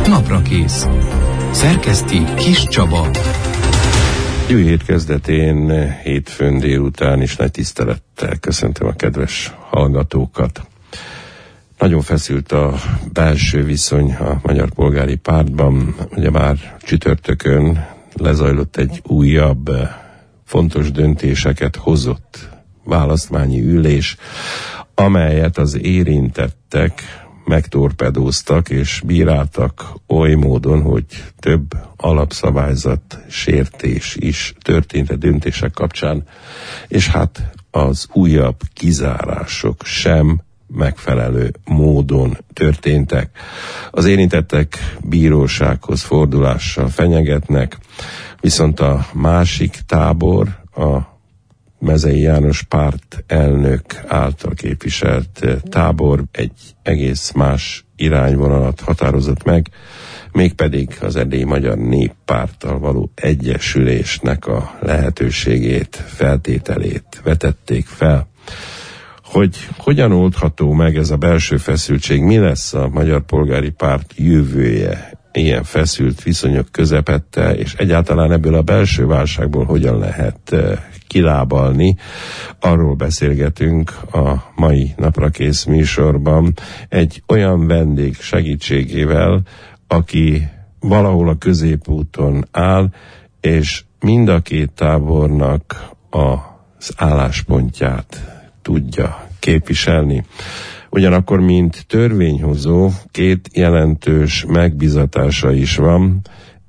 Naprakész. Szerkeszti Kis Csaba. Új hét kezdetén, hétfőn délután is nagy tisztelettel köszöntöm a kedves hallgatókat. Nagyon feszült a belső viszony a Magyar Polgári Pártban. Ugyebár csütörtökön lezajlott egy újabb, fontos döntéseket hozott választmányi ülés, amelyet az érintettek megtorpedóztak és bíráltak oly módon, hogy több alapszabályzat sértés is történt a döntések kapcsán, és hát az újabb kizárások sem megfelelő módon történtek. Az érintettek bírósághoz fordulással fenyegetnek, viszont a másik tábor, a Mezei János párt elnök által képviselt tábor egy egész más irányvonalat határozott meg, mégpedig az Erdélyi Magyar Néppárttal való egyesülésnek a lehetőségét, feltételét vetették fel. Hogy hogyan oldható meg ez a belső feszültség, mi lesz a Magyar Polgári Párt jövője ilyen feszült viszonyok közepette, és egyáltalán ebből a belső válságból hogyan lehet kilábalni. Arról beszélgetünk a mai Naprakész műsorban egy olyan vendég segítségével, aki valahol a középúton áll, és mind a két tábornak az álláspontját tudja képviselni. Ugyanakkor, mint törvényhozó, két jelentős megbizatása is van.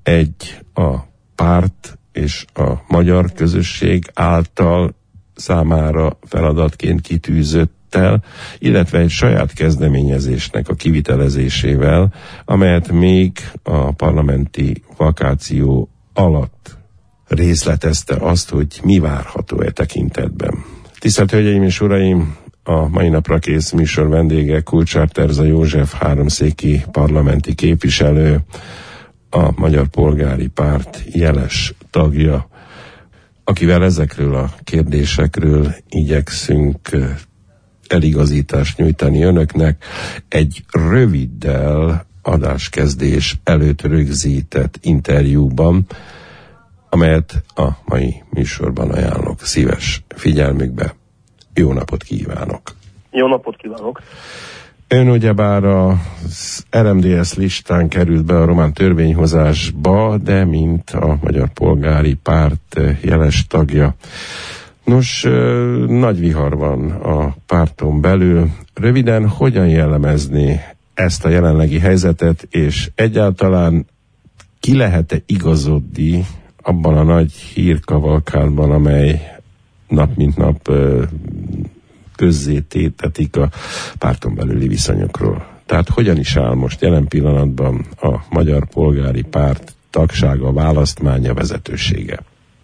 Egy a párt és a magyar közösség által számára feladatként kitűzöttel, illetve egy saját kezdeményezésnek a kivitelezésével, amelyet még a parlamenti vakáció alatt részletezte azt, hogy mi várható e tekintetben. Tisztelt Hölgyeim és Uraim! A mai Naprakész műsor vendége Kulcsár Terza József, háromszéki parlamenti képviselő, a Magyar Polgári Párt jeles tagja, akivel ezekről a kérdésekről igyekszünk eligazítást nyújtani önöknek egy röviddel adáskezdés előtt rögzített interjúban, amelyet a mai műsorban ajánlok szíves figyelmükbe. Jó napot kívánok! Jó napot kívánok! Ön ugyebár az RMDSZ listán került be a román törvényhozásba, de mint a Magyar Polgári Párt jeles tagja. Nos, nagy vihar van a párton belül. Röviden hogyan jellemezni ezt a jelenlegi helyzetet, és egyáltalán ki lehet-e igazodni abban a nagy hírkavalkádban, amely nap mint nap közzététetik a párton belüli viszonyokról. Tehát hogyan is áll most jelen pillanatban a Magyar Polgári Párt tagsága, választmánya, vezetősége?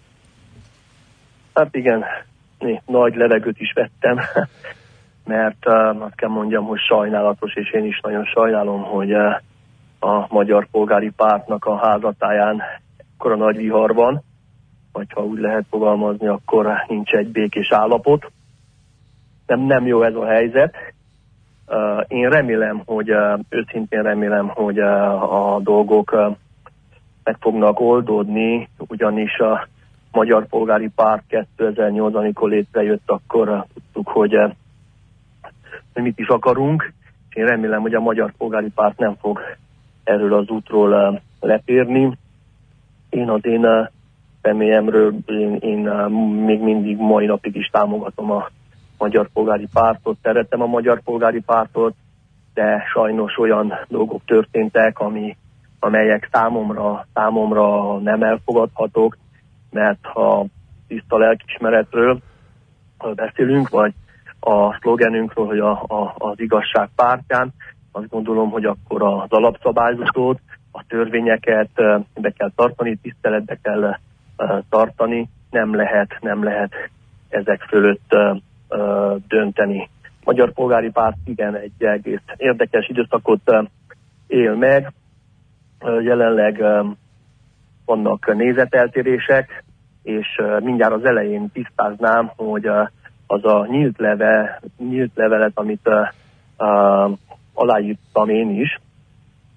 Hát igen, nagy levegőt is vettem, mert azt kell mondjam, hogy sajnálatos, és én is nagyon sajnálom, hogy a Magyar Polgári Pártnak a házatáján ekkora nagy vihar van, vagy ha úgy lehet fogalmazni, akkor nincs egy békés állapot. Nem jó ez a helyzet. Én remélem, hogy őszintén remélem, hogy a dolgok meg fognak oldódni, ugyanis a Magyar Polgári Párt 2008, amikor létrejött, akkor tudtuk, hogy mit is akarunk. Én remélem, hogy a Magyar Polgári Párt nem fog erről az útról letérni. Én az én személyemről én még mindig mai napig is támogatom a Magyar Polgári Pártot, szeretem a Magyar Polgári Pártot, de sajnos olyan dolgok történtek, amelyek számomra nem elfogadhatók, mert ha tiszta lelkiismeretről beszélünk, vagy a szlogenünkről, hogy az igazság pártján, azt gondolom, hogy akkor az alapszabályzatot, a törvényeket be kell tartani, tiszteletbe kell tartani, nem lehet ezek fölött dönteni. Magyar Polgári Párt igen, egy egész érdekes időszakot él meg. Jelenleg vannak nézeteltérések, és mindjárt az elején tisztáznám, hogy az a nyílt levelet, amit aláírtam én is,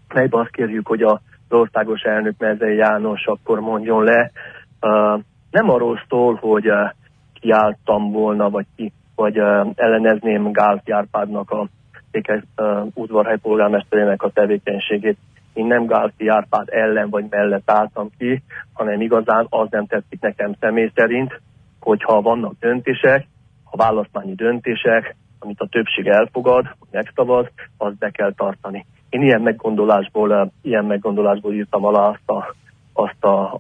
melyben azt kérjük, hogy az országos elnök Mezei János akkor mondjon le. Nem arról szól, hogy kiálltam volna, vagy ellenezném Gálffy Árpádnak a udvarhely polgármesterének a tevékenységét. Én nem Gálffy Árpád ellen vagy mellett álltam ki, hanem igazán az nem tetszik nekem személy szerint, hogyha vannak döntések, a választmányi döntések, amit a többség elfogad, megszavaz, azt be kell tartani. Én ilyen meggondolásból írtam alá azt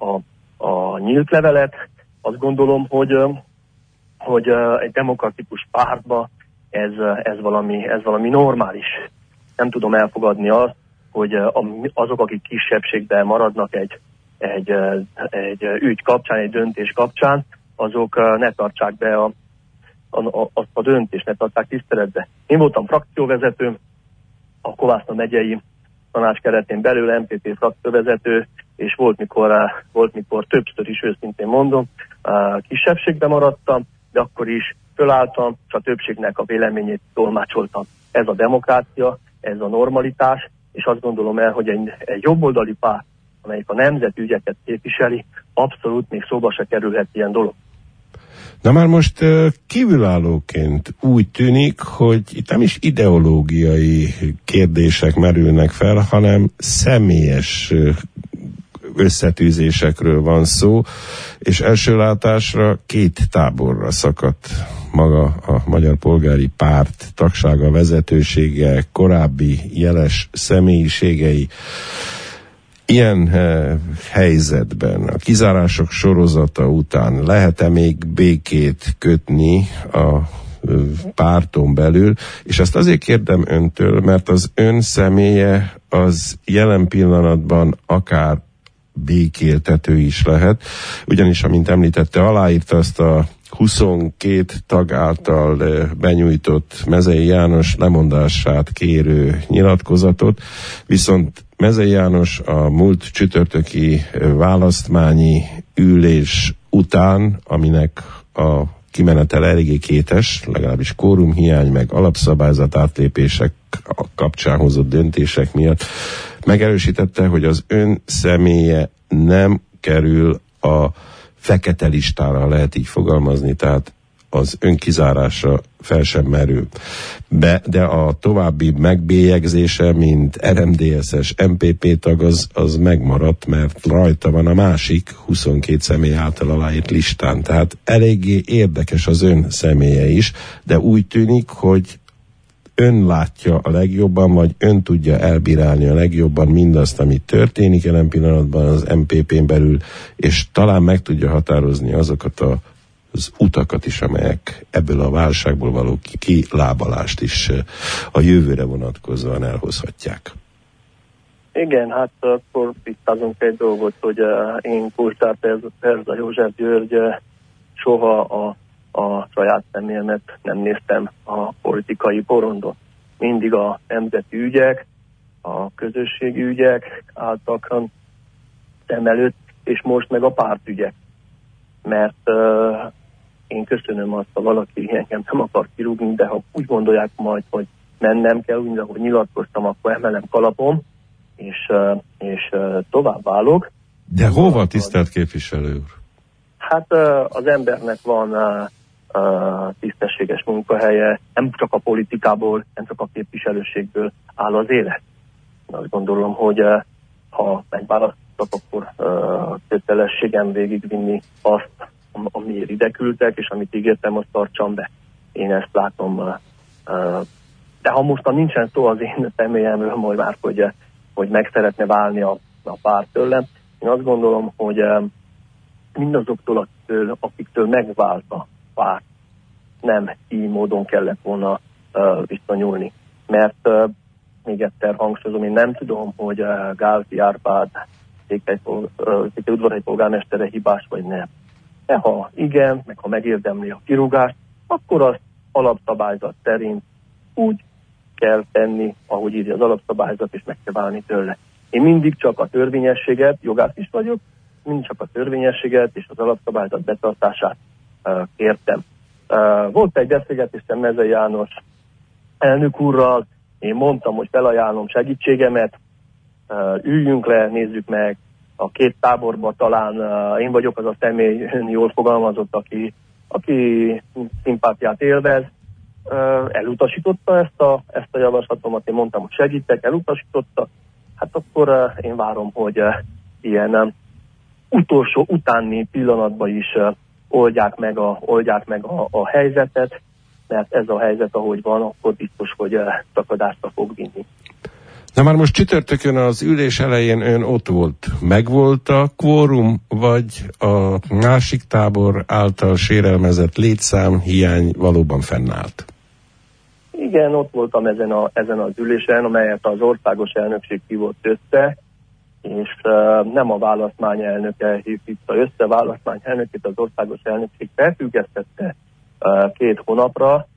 a nyílt levelet. Azt gondolom, hogy egy demokratikus pártban ez valami normális. Nem tudom elfogadni azt, hogy azok, akik kisebbségben maradnak egy ügy kapcsán, egy döntés kapcsán, azok ne tartsák be azt a döntést, ne tartsák tiszteletbe. Én voltam frakcióvezető, a Kovászna megyei tanács keretén belül MPP frakcióvezető, és volt mikor többször is, őszintén mondom, kisebbségben maradtam, de akkor is fölálltam, és a többségnek a véleményét tolmácsoltam. Ez a demokrácia, ez a normalitás, és azt gondolom el, hogy egy jobboldali párt, amelyik a nemzeti ügyeket képviseli, abszolút még szóba se kerülhet ilyen dolog. Na már most kívülállóként úgy tűnik, hogy itt nem is ideológiai kérdések merülnek fel, hanem személyes összetűzésekről van szó, és első látásra két táborra szakadt maga a Magyar Polgári Párt tagsága, vezetősége, korábbi jeles személyiségei. Ilyen helyzetben a kizárások sorozata után lehet-e még békét kötni a párton belül, és ezt azért kérdem öntől, mert az ön személye az jelen pillanatban akár békéltető is lehet, ugyanis, amint említette, aláírta azt a 22 tag által benyújtott Mezei János lemondását kérő nyilatkozatot, viszont Mezei János a múlt csütörtöki választmányi ülés után, aminek a kimenetel eléggé kétes, legalábbis kórumhiány, meg alapszabályzat átlépések kapcsán hozott döntések miatt megerősítette, hogy az ön személye nem kerül a fekete listára, lehet így fogalmazni, tehát az önkizárása fel sem merül. De a további megbélyegzése, mint RMDSZ-es MPP tag, az megmaradt, mert rajta van a másik 22 személy által aláírt listán. Tehát eléggé érdekes az ön személye is, de úgy tűnik, hogy ön látja a legjobban, vagy ön tudja elbírálni a legjobban mindazt, ami történik jelen pillanatban az MPP-n belül, és talán meg tudja határozni azokat az utakat is, amelyek ebből a válságból való kilábalást is a jövőre vonatkozóan elhozhatják. Igen, hát akkor tisztázunk egy dolgot, hogy én Kulcsár Perza József György soha a saját személyemet nem néztem a politikai porondon. Mindig a nemzeti ügyek, a közösségi ügyek álltak szem előtt, és most meg a pártügyek. Mert én köszönöm azt, ha valaki engem nem akar kirúgni, de ha úgy gondolják majd, hogy mennem kell, úgy, ahogy nyilatkoztam, akkor emelem kalapom, és tovább válok. De hova, tisztelt képviselő úr? Hát az embernek van tisztességes munkahelye, nem csak a politikából, nem csak a képviselőségből áll az élet. Azt gondolom, hogy ha megválasztottak, akkor kötelességem végigvinni azt, amiért ide küldtek, és amit ígértem, azt tartsam be. Én ezt látom. De ha mostan nincsen szó az én személyemről, majd már, hogy meg szeretne válni a párt tőlem, én azt gondolom, hogy mindazoktól, akiktől megvált a párt, nem így módon kellett volna viszonyulni. Mert még egyszer hangsúlyozom, én nem tudom, hogy Gálffy Árpád Székelyudvarhelyi polgármestere hibás vagy nem. De ha igen, meg ha megérdemli a kirúgást, akkor azt alapszabályzat szerint úgy kell tenni, ahogy írja az alapszabályzat, és meg kell válni tőle. Én mindig csak a törvényességet, jogász is vagyok, mindig csak a törvényességet és az alapszabályzat betartását kértem. Volt egy beszélgetésem Mezei János elnök úrral, én mondtam, hogy felajánlom segítségemet, üljünk le, nézzük meg a két táborba, talán én vagyok az a személy, jól fogalmazott, aki szimpátiát élvez. Elutasította ezt a javaslatomat, én mondtam, hogy segítek, elutasította. Hát akkor én várom, hogy ilyen utolsó, utáni pillanatban is oldják meg a helyzetet, mert ez a helyzet, ahogy van, akkor biztos, hogy szakadásra fog vinni. Na már most csütörtökön az ülés elején ön ott volt. Megvolt a kvórum, vagy a másik tábor által sérelmezett létszám hiány valóban fennállt? Igen, ott voltam ezen az ülésen, amelyet az országos elnökség hívott össze, és nem a választmány elnöke hívta össze, választmány elnökét az országos elnökség felfüggesztette 2 hónapra,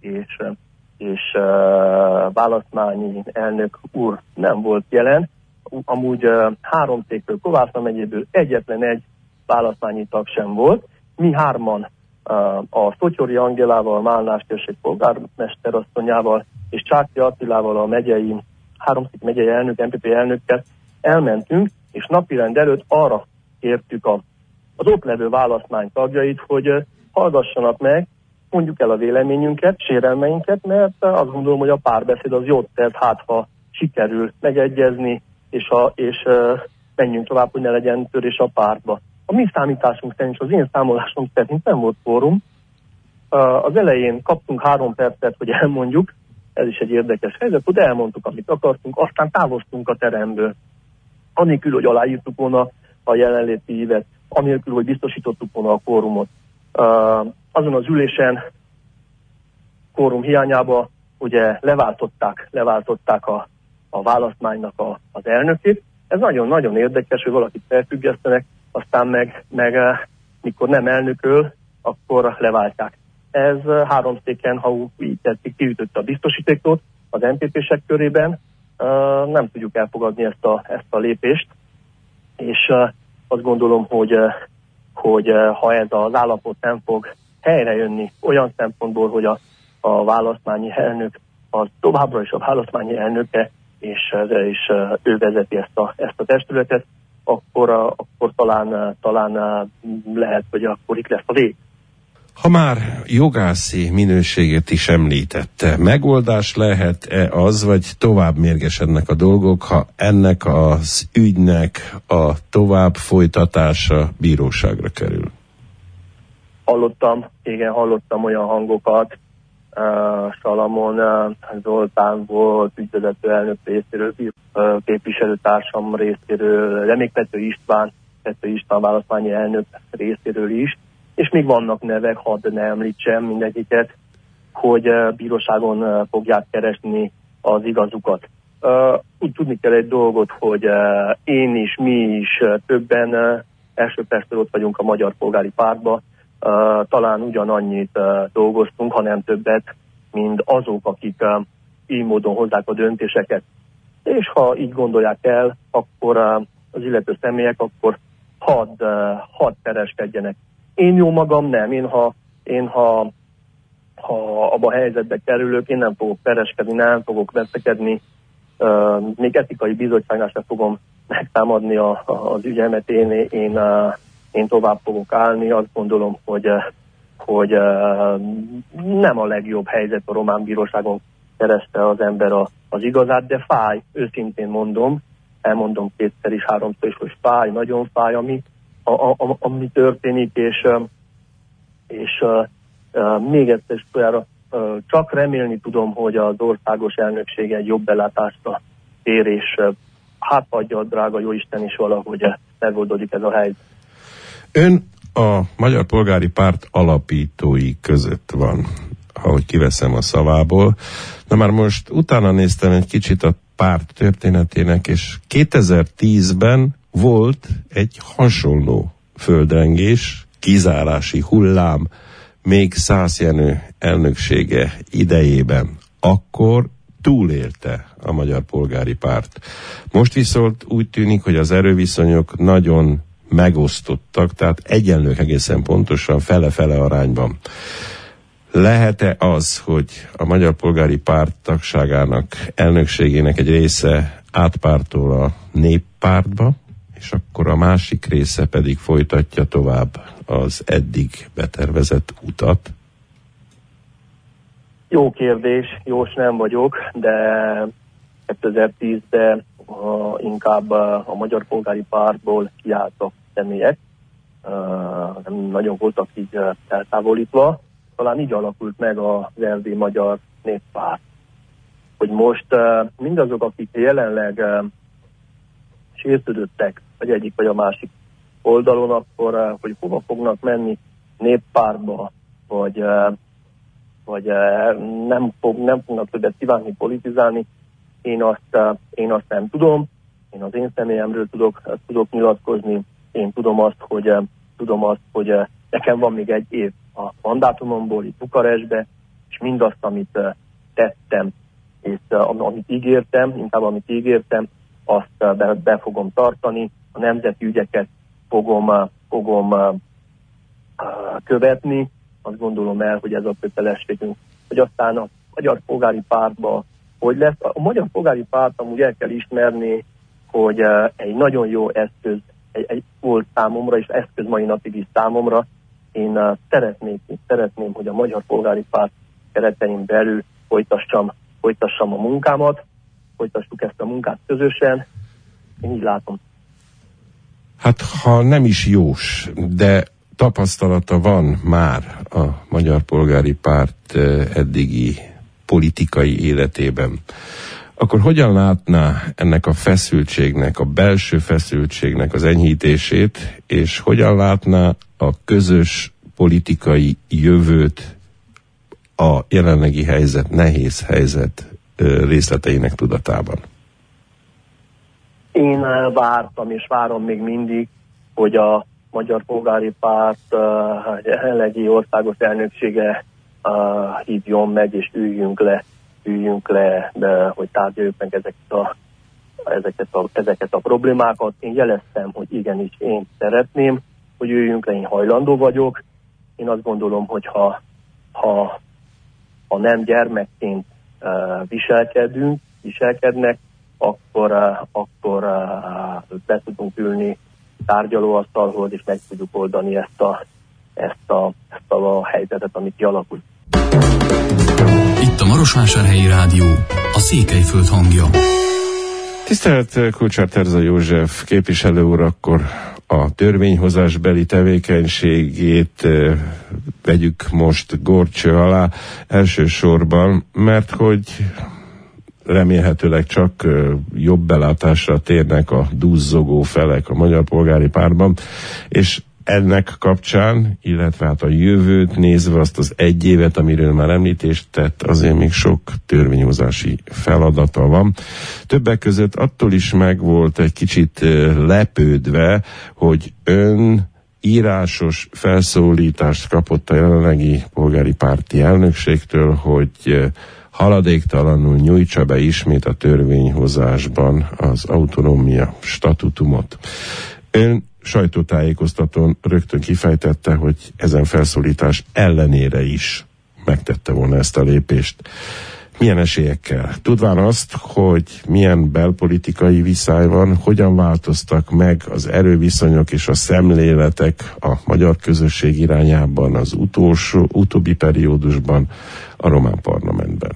és választmányi elnök úr nem volt jelen. Amúgy 3 székből, Kovászna megyéből egyetlen egy választmányi tag sem volt. Mi 3-an a Szotyori Angélával, Málnás község polgármesterasszonyával és Csáki Attilával, a megyei, 3 szék megyei elnök, MPP elnökkel elmentünk, és napirend előtt arra kértük az ott levő választmány tagjait, hogy hallgassanak meg, mondjuk el a véleményünket, sérelmeinket, mert azt gondolom, hogy a párbeszéd az jót tesz, hát ha sikerül megegyezni, és menjünk tovább, hogy ne legyen törés a pártba. A mi számításunk szerint, az én számolásunk szerint nem volt fórum. Az elején kaptunk 3 percet, hogy elmondjuk, ez is egy érdekes helyzet, hogy elmondtuk, amit akartunk, aztán távoztunk a teremből. Anélkül, hogy aláírtuk volna a jelenléti ívet, anélkül, hogy biztosítottuk volna a fórumot. Azon az ülésen kórum hiányába ugye leváltották a választmánynak az elnökét. Ez nagyon-nagyon érdekes, hogy valakit felfüggesztenek, aztán meg mikor nem elnököl, akkor leváltják. Ez 3 széken, ha így tetszik, kiütötte a biztosítékot az MPP-sek körében. Nem tudjuk elfogadni ezt a lépést, és azt gondolom, hogy ha ez az állapot nem fog helyrejönni olyan szempontból, hogy a választmányi elnök az továbbra is a választmányi elnöke, és ő vezeti ezt a testületet, akkor talán lehet, hogy akkor itt lesz a vég. Ha már jogászi minőségét is említette, megoldás lehet-e az, vagy tovább mérgesednek a dolgok, ha ennek az ügynek a tovább folytatása bíróságra kerül? Hallottam olyan hangokat, Salamon Zoltán volt ügyvezető elnök részéről, képviselőtársam részéről, Reméktető István választmányi elnök részéről is, és még vannak nevek, hadd ne említsem mindegyiket, hogy bíróságon fogják keresni az igazukat. Úgy tudni kell egy dolgot, hogy én is, mi is, többen első perctől ott vagyunk a Magyar Polgári Pártban, talán ugyanannyit dolgoztunk, hanem többet, mint azok, akik így módon hozzák a döntéseket. És ha így gondolják el, akkor az illető személyek, akkor hadd pereskedjenek. Én jó magam nem. Én ha abba a helyzetbe kerülök, én nem fogok pereskedni, nem fogok veszekedni, még etikai bizottságnál sem fogom megtámadni az ügyemet, én tovább fogok állni. Azt gondolom, hogy nem a legjobb helyzet a román bíróságon kereste az ember az igazát, de fáj, őszintén mondom, elmondom 2-szer is, 3-szor is, hogy fáj, nagyon fáj, ami történik, és még egyszer utoljára csak remélni tudom, hogy az országos elnökség egy jobb belátásra tér, és hát adja a drága Jóisten is valahogy megoldódik ez a helyzet. Ön a Magyar Polgári Párt alapítói között van, ahogy kiveszem a szavából. Na már most utána néztem egy kicsit a párt történetének, és 2010-ben volt egy hasonló földrengés, kizárási hullám, még Szász Jenő elnöksége idejében. Akkor túlélte a Magyar Polgári Párt. Most viszont úgy tűnik, hogy az erőviszonyok nagyon megosztottak, tehát egyenlők egészen pontosan fele-fele arányban. Lehet-e az, hogy a Magyar Polgári Párt tagságának, elnökségének egy része átpártol a Néppártba, és akkor a másik része pedig folytatja tovább az eddig betervezett utat? Jó kérdés, jós nem vagyok, de 2010-ben inkább a Magyar Polgári Pártból kiálltak személyek, nem nagyon voltak így eltávolítva. Talán így alakult meg az erdélyi Magyar Néppárt. Hogy most mindazok, akik jelenleg sértődöttek, vagy egyik vagy a másik oldalon, akkor hogy hova fognak menni, Néppártba, vagy nem fognak többet kívánni politizálni, én azt nem tudom. Én az én személyemről tudok nyilatkozni. Én tudom azt, hogy nekem van még egy év a mandátumomból itt Bukarestbe, és mindazt, amit tettem, és amit ígértem, azt be fogom tartani, a nemzeti ügyeket fogom követni. Azt gondolom el, hogy ez a kötelességünk, hogy aztán a Magyar Polgári Pártban hogy lesz. A Magyar Polgári Párt amúgy el kell ismerni, hogy egy nagyon jó eszköz, egy volt számomra, és eszköz mai napig is számomra. Én szeretném, hogy a Magyar Polgári Párt keretein belül folytassam a munkámat, folytassuk ezt a munkát közösen. Én így látom. Hát, ha nem is jós, de tapasztalata van már a Magyar Polgári Párt eddigi politikai életében, akkor hogyan látná ennek a feszültségnek, a belső feszültségnek az enyhítését, és hogyan látná a közös politikai jövőt a jelenlegi helyzet, nehéz helyzet részleteinek tudatában? Én vártam és várom még mindig, hogy a Magyar Polgári Párt jelenlegi országos elnöksége hívjon meg, és üljünk le, de hogy tárgyaljuk meg ezeket a problémákat. Én jeleztem, hogy igenis én szeretném, hogy üljünk le, én hajlandó vagyok. Én azt gondolom, hogy ha nem gyermekként viselkednek, akkor be tudunk ülni tárgyalóasztalhoz, és meg tudjuk oldani ezt a helyzetet, amit kialakult. Itt a Marosvásárhelyi Rádió, a Székelyföld hangja. Tisztelt Kulcsár Terza József képviselő úr, akkor a törvényhozásbeli tevékenységét vegyük most górcső alá elsősorban, mert hogy remélhetőleg csak jobb belátásra térnek a duzzogó felek a Magyar Polgári Pártban, és ennek kapcsán, illetve hát a jövőt nézve, azt az egy évet, amiről már említést tett, azért még sok törvényhozási feladata van. Többek között attól is megvolt egy kicsit lepődve, hogy ön írásos felszólítást kapott a jelenlegi polgári párti elnökségtől, hogy haladéktalanul nyújtsa be ismét a törvényhozásban az autonómia statutumot. Ön sajtótájékoztatón rögtön kifejtette, hogy ezen felszólítás ellenére is megtette volna ezt a lépést. Milyen esélyekkel? Tudván azt, hogy milyen belpolitikai viszály van, hogyan változtak meg az erőviszonyok és a szemléletek a magyar közösség irányában az utóbbi periódusban a román parlamentben?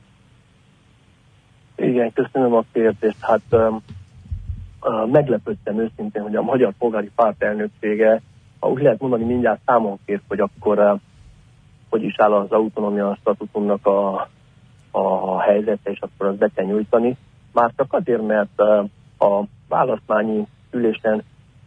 Igen, köszönöm a kérdést. Hát meglepődtem őszintén, hogy a Magyar Polgári Párt elnöksége, ha úgy lehet mondani, mindjárt számon kért, hogy akkor hogy is áll az autonómia statutumnak a helyzete, és akkor azt be kell nyújtani. Már csak azért, mert a választmányi ülésen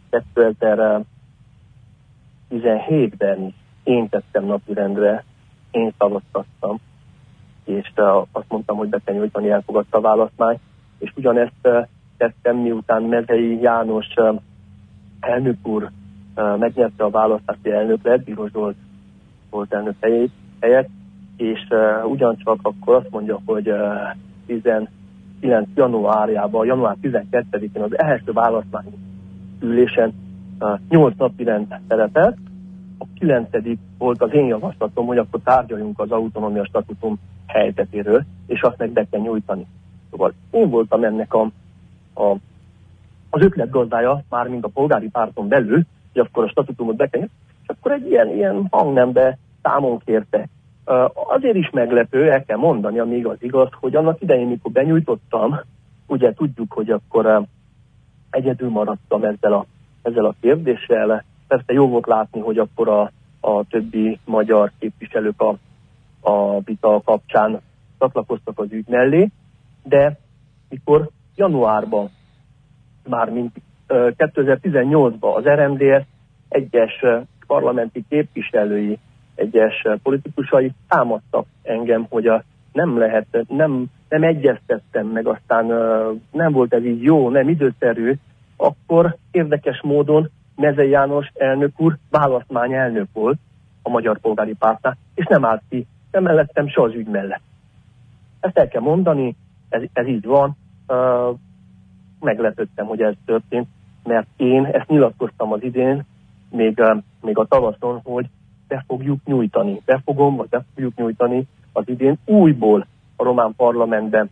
2017-ben én tettem napirendre, én szavaztattam, és azt mondtam, hogy be kell nyújtani, elfogadta a választmány, és ugyanezt tettem, miután Mezei János elnök úr megnyerte a választási elnök lett, Bíró Zsolt volt elnök helyett, és ugyancsak akkor azt mondja, hogy 19 januárjában, január 12-én az első választmányi ülésen 8 napirend szerepelt, a 9. volt az én javaslatom, hogy akkor tárgyaljunk az autonómia statutum helyzetéről, és azt meg be kell nyújtani. Szóval én voltam ennek az ötletgazdája, mármint a polgári párton belül, hogy akkor a statutumot bekenni, és akkor egy ilyen hangnembe számon kérte. Azért is meglepő, el kell mondani, ami igaz, hogy annak idején, mikor benyújtottam, ugye tudjuk, hogy akkor egyedül maradtam ezzel a kérdéssel. Persze jó volt látni, hogy akkor a többi magyar képviselők a vita kapcsán csatlakoztak az ügy mellé, de mikor januárban, mármint 2018-ban az RMDSZ egyes parlamenti képviselői, egyes politikusai támadtak engem, hogy nem egyeztettem meg, aztán nem volt ez így jó, nem időszerű, akkor érdekes módon Mezei János elnök úr választmány elnök volt a Magyar Polgári Pártnál, és nem állt ki, nem mellettem se az ügy mellett. Ezt el kell mondani, ez így van. Meglepődtem, hogy ez történt, mert én ezt nyilatkoztam az idén, még a tavaszon, hogy be fogjuk nyújtani az idén újból a román parlamentben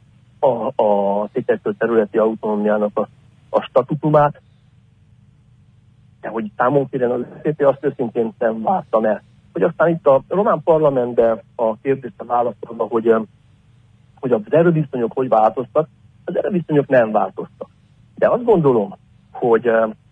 a Székelyföld területi autonómiának a statutumát, de hogy számon kérjen az SZDSZ, azt őszintén nem vártam el. Hogy aztán itt a román parlamentben a kérdésre válaszolva, hogy az erőviszonyok hogy változtak, az erőviszonyok nem változtak. De azt gondolom, hogy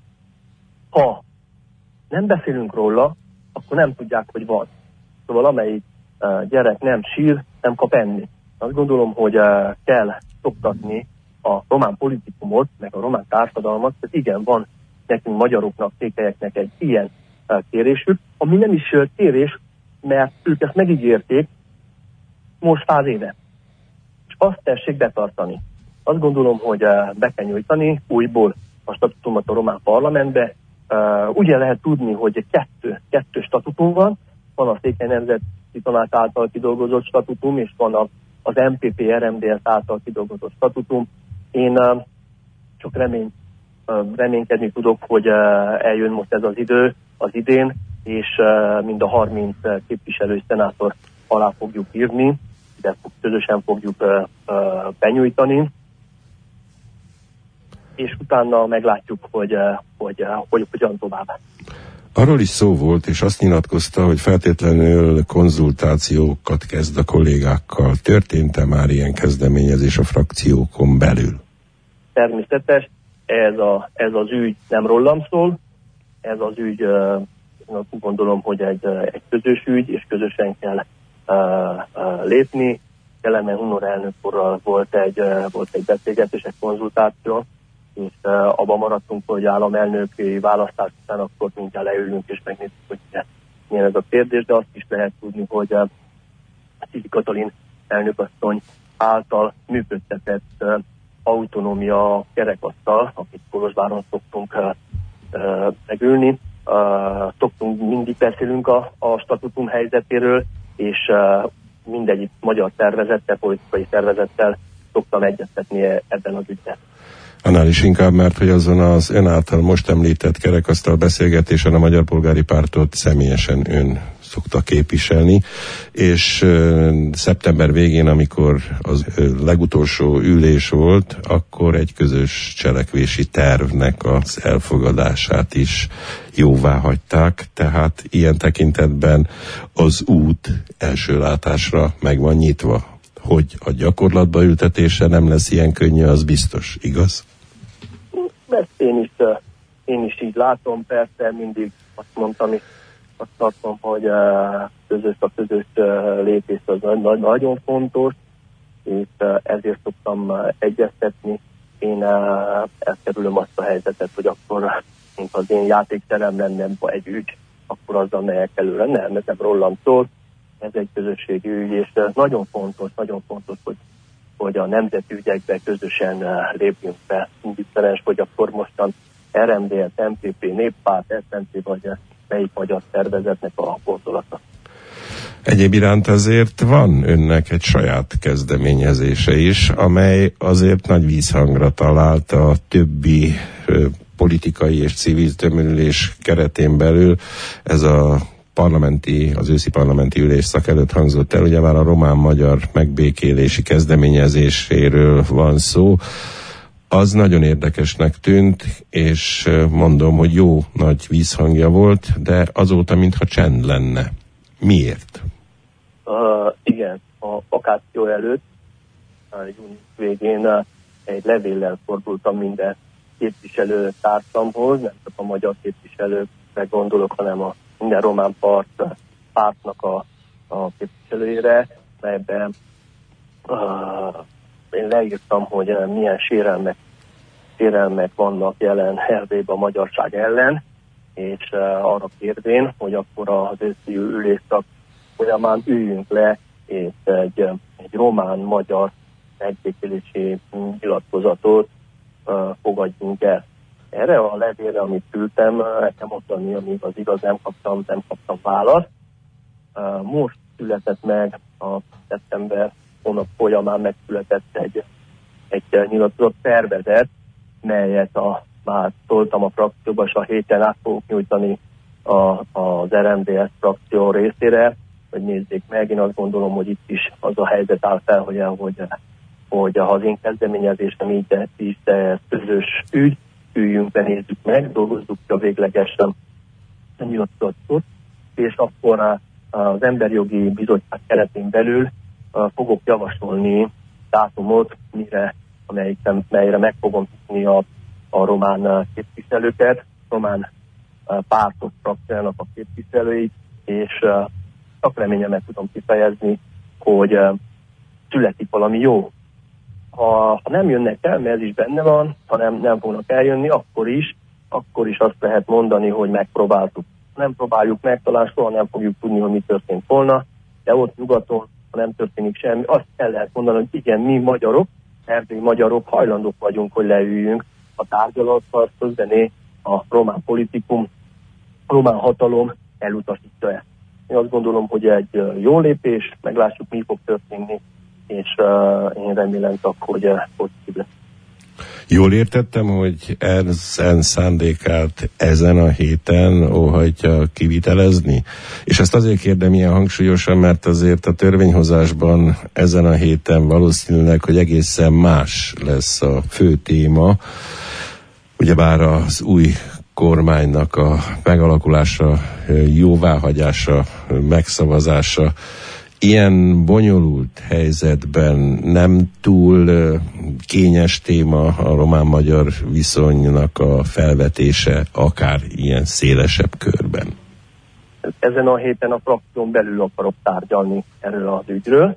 ha nem beszélünk róla, akkor nem tudják, hogy van. Szóval amelyik gyerek nem sír, nem kap enni. Azt gondolom, hogy kell szoktatni a román politikumot, meg a román társadalmat, hogy igen, van nekünk magyaroknak, székelyeknek egy ilyen kérésük, ami nem is kérés, mert ők ezt megígérték most 100 éve. És azt tessék betartani. Azt gondolom, hogy be kell nyújtani újból a statutumot a román parlamentbe. Ugye lehet tudni, hogy kettő statutum van a Székely Nemzeti Tanács által kidolgozott statutum, és van az MPP-RMDSZ által kidolgozott statutum. Én csak reménykedni tudok, hogy eljön most ez az idő az idén, és mind a 30 képviselő szenátor alá fogjuk írni, de közösen fogjuk benyújtani, és utána meglátjuk, hogy hogyan tovább. Arról is szó volt, és azt nyilatkozta, hogy feltétlenül konzultációkat kezd a kollégákkal. Történt-e már ilyen kezdeményezés a frakciókon belül? Természetes, ez az ügy nem rólam szól, ez az ügy, úgy gondolom, hogy egy közös ügy, és közösen kell lépni. Kelemen Hunor elnök úrral volt egy beszélgetés, egy konzultáció, és abban maradtunk, hogy államelnöki választás után akkor mindjárt leülünk és megnézzük, hogy milyen ez a kérdés, de azt is lehet tudni, hogy Szili Katalin elnökasszony által működtetett autonómia kerekasztal, akit Kolozsváron szoktunk megülni. Mindig beszélünk a statutum helyzetéről, és mindegyik magyar szervezettel, politikai szervezettel szoktam egyeztetni ebben az ügyben. Annál is inkább, mert hogy azon az ön által most említett kerekasztal beszélgetésen a Magyar Polgári Pártot személyesen ön szokta képviselni, és szeptember végén, amikor az legutolsó ülés volt, akkor egy közös cselekvési tervnek az elfogadását is jóvá hagyták, tehát ilyen tekintetben az út első látásra meg van nyitva. Hogy a gyakorlatba ültetése nem lesz ilyen könnyű, az biztos, igaz? Ezt én is így látom, persze mindig azt mondtam, azt tartom, hogy a közös lépés az nagyon fontos, és ezért szoktam egyeztetni. Én elkerülöm azt a helyzetet, hogy akkor, mint az én játékterem lenne egy ügy, akkor azzal megyek előre. Nem, ez nem rólam szól, ez egy közösségi ügy, és nagyon fontos, hogy a nemzeti ügyekbe közösen lépjünk be. Indiferens, hogy akkor mostan RMDSZ, MPP, Néppárt, SZNT vagy melyik magyar szervezetnek a gondolata. Egyéb iránt azért van önnek egy saját kezdeményezése is, amely azért nagy vízhangra talált a többi politikai és civil tömörülés keretén belül. Ez az őszi parlamenti ülésszak előtt hangzott el, ugye már a román-magyar megbékélési kezdeményezéséről van szó. az nagyon érdekesnek tűnt, és mondom, hogy jó nagy vízhangja volt, de azóta mintha csend lenne. Miért? Igen, a vakáció előtt, június végén egy levéllel fordultam minden képviselő társamhoz, nem csak a magyar képviselőkre gondolok, hanem a minden román pártnak a képviselőjére, melyben én leírtam, hogy milyen sérelmek vannak jelen Erdélyben a magyarság ellen, és arra kérvén, hogy akkor az őszi ülésszak folyamán üljünk le, és egy román-magyar megbékélési nyilatkozatot fogadjunk el. Erre a levélre, amit küldtem, el kell mondani, amíg az igaz, nem kaptam választ. Most született meg a szeptember hónap folyamán megszületett egy nyilatkozat tervezet, melyet már szóltam a frakcióba, és a héten át fogok nyújtani az RMDS frakció részére, hogy nézzék meg. Én azt gondolom, hogy itt is az a helyzet áll fel, hogy az én kezdeményezésem így, de közös ügy, üljünk be, nézzük meg, dolgozzuk ki a véglegesen nyilatkozatot, és akkor az Emberjogi Bizottság keretén belül fogok javasolni dátumot, melyre meg fogom hívni a román képviselőket, román pártok frakciójának a képviselőit, és csak reményemet tudom kifejezni, hogy születik valami jó. Ha nem jönnek el, mert ez is benne van, ha nem fognak eljönni, akkor is azt lehet mondani, hogy megpróbáltuk. Nem próbáljuk meg, talán soha nem fogjuk tudni, hogy mi történt volna, de ott nyugaton, ha nem történik semmi, azt el lehet mondani, hogy igen, mi magyarok, erdélyi magyarok hajlandók vagyunk, hogy leüljünk a tárgyalóasztal, közbené a román politikum, a román hatalom elutasítja ezt. Én azt gondolom, hogy egy jó lépés, meglássuk, mi fog történni, és én remélem csak, hogy pozitív lesz. Jól értettem, hogy ezen szándékát ezen a héten óhajtja kivitelezni? És ezt azért kérdem ilyen hangsúlyosan, mert azért a törvényhozásban ezen a héten valószínűleg, hogy egészen más lesz a fő téma, ugyebár az új kormánynak a megalakulása, jóváhagyása, megszavazása. Ilyen bonyolult helyzetben nem túl kényes téma a román-magyar viszonynak a felvetése, akár ilyen szélesebb körben? Ezen a héten a frakción belül akarok tárgyalni erről az ügyről.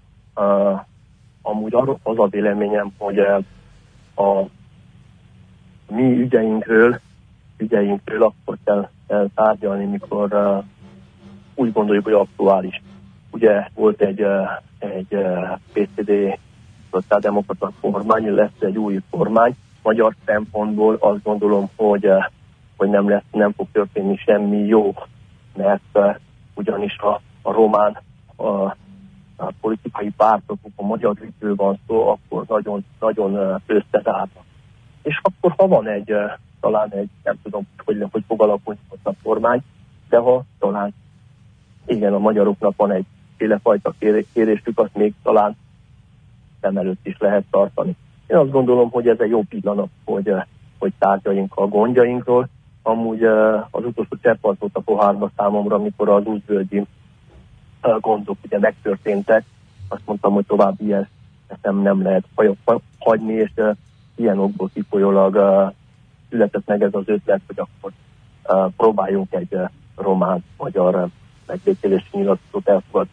Amúgy az a véleményem, hogy a mi ügyeinkről akkor kell tárgyalni, mikor úgy gondoljuk, hogy aktuális. Ugye volt egy PCD szociáldemokrata kormány, lesz egy új kormány. Magyar szempontból azt gondolom, hogy nem fog történni semmi jó, mert ugyanis a román a politikai pártok, a magyar ügyről van szó, akkor nagyon, nagyon összezárnak. És akkor, ha van talán egy, nem tudom, hogy fog alakulni a kormány, de ha talán igen, a magyaroknak van egy fajta kérésük, azt még talán szem előtt is lehet tartani. Én azt gondolom, hogy ez egy jó pillanat, hogy tárgyaljunk a gondjainkról. Amúgy az utolsó cseppant volt a pohárba számomra, amikor az újvölgyi gondok ugye megtörténtek. Azt mondtam, hogy tovább ilyen nem lehet hagyni, és ilyen okból kifolyólag született meg ez az ötlet, hogy akkor próbáljunk egy román-magyar megbékélési nyilatkozatot elfogadni.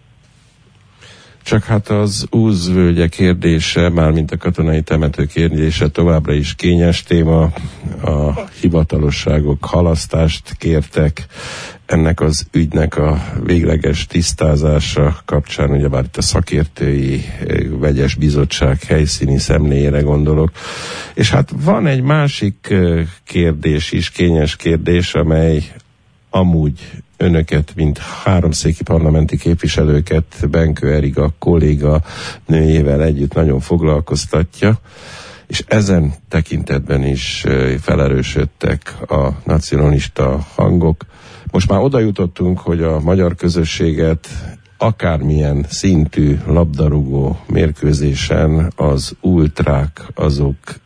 Csak hát az Úzvölgye kérdése, mármint a katonai temető kérdése továbbra is kényes téma. A hivatalosságok halasztást kértek. Ennek az ügynek a végleges tisztázása kapcsán, ugyebár itt a szakértői vegyes bizottság helyszíni szemléjére gondolok. És hát van egy másik kérdés is, kényes kérdés, amely amúgy önöket, mint háromszéki parlamenti képviselőket Benkő Erika kolléga nőjével együtt nagyon foglalkoztatja, és ezen tekintetben is felerősödtek a nacionalista hangok. Most már oda jutottunk, hogy a magyar közösséget akármilyen szintű labdarúgó mérkőzésen az ultrák azok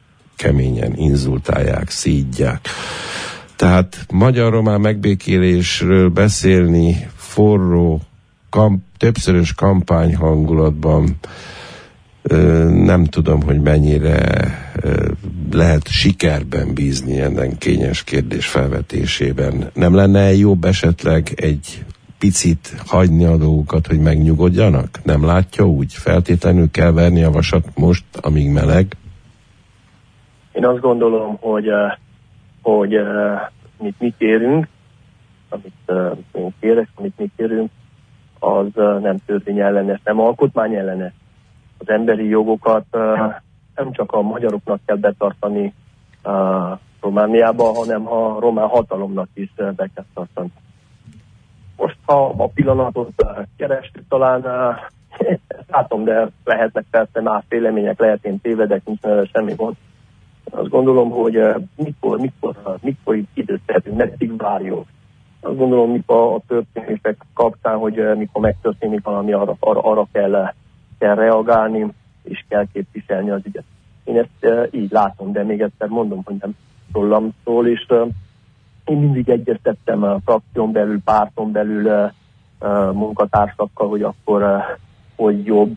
keményen inzultálják, szídják. Tehát magyar-román megbékélésről beszélni forró, többszörös kampányhangulatban nem tudom, hogy mennyire lehet sikerben bízni ennek kényes kérdés felvetésében. Nem lenne jobb esetleg egy picit hagyni a dolgokat, hogy megnyugodjanak? Nem látja úgy? Feltétlenül kell verni a vasat most, amíg meleg? Én azt gondolom, hogy mit kérünk, amit én kérek, amit mi kérünk, az nem törvényellenes, nem alkotmányellenes. Az emberi jogokat nem csak a magyaroknak kell betartani Romániában, hanem a román hatalomnak is be kell tartani. Most, ha a pillanatot kerestük, talán látom, de lehetnek persze más vélemények, lehet én tévedek, nincs vele semmi gond. Azt gondolom, hogy mikor időzhetünk, meddig várjuk. Azt gondolom, mikor a történések kapcsán, hogy mikor megtörténik valami, arra kell reagálni, és kell képviselni az ügyet. Én ezt így látom, de még egyszer mondom, hogy nem rólam szól, és én mindig egyeztettem a frakción belül, párton belül munkatársakkal, hogy akkor hogy jobb,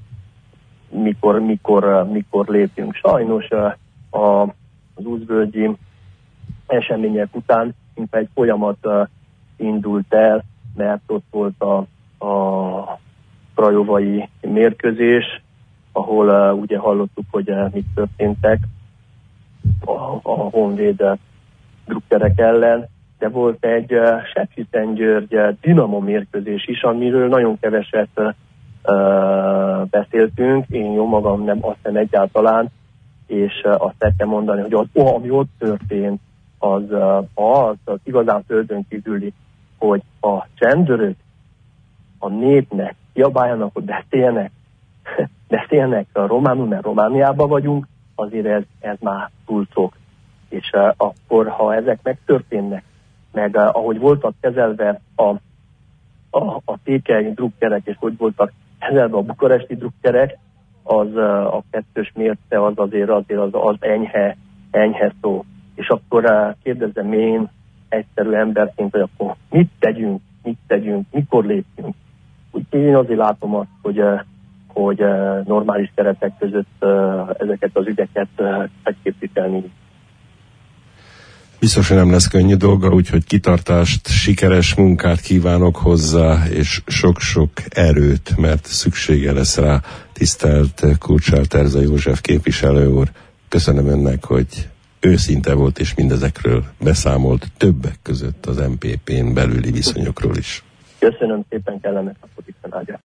mikor lépjünk. Sajnos az úszvölgyi események után mint egy folyamat indult el, mert ott volt a krajovai mérkőzés, ahol ugye hallottuk, hogy mit történtek a Honvéd drukkerek ellen, de volt egy Sepsiszentgyörgy Dinamo mérkőzés is, amiről nagyon keveset beszéltünk, én jó magam nem, azt nem egyáltalán, és azt kell mondani, hogy ami ott történt, az igazán földön kívüli, hogy a csendőrök a népnek kiabáljanak, hogy beszélnek románul, mert Romániában vagyunk, azért ez már túl sok. És akkor, ha ezek megtörténnek, meg ahogy voltak kezelve a székely drukkerek, és hogy voltak kezelve a bukaresti drukkerek, az a kettős mérce az azért az enyhe szó. És akkor kérdezem én egyszerű emberként, hogy akkor mit tegyünk, mikor lépjünk. Úgyhogy én azért látom azt, hogy normális keretek között ezeket az ügyeket megképviselni. Biztos, hogy nem lesz könnyű dolga, úgyhogy kitartást, sikeres munkát kívánok hozzá, és sok-sok erőt, mert szüksége lesz rá, tisztelt Kurcsál Terza József képviselő úr. Köszönöm önnek, hogy őszinte volt, és mindezekről beszámolt, többek között az MPP-n belüli viszonyokról is. Köszönöm szépen, kellemes napot, Isten áldja.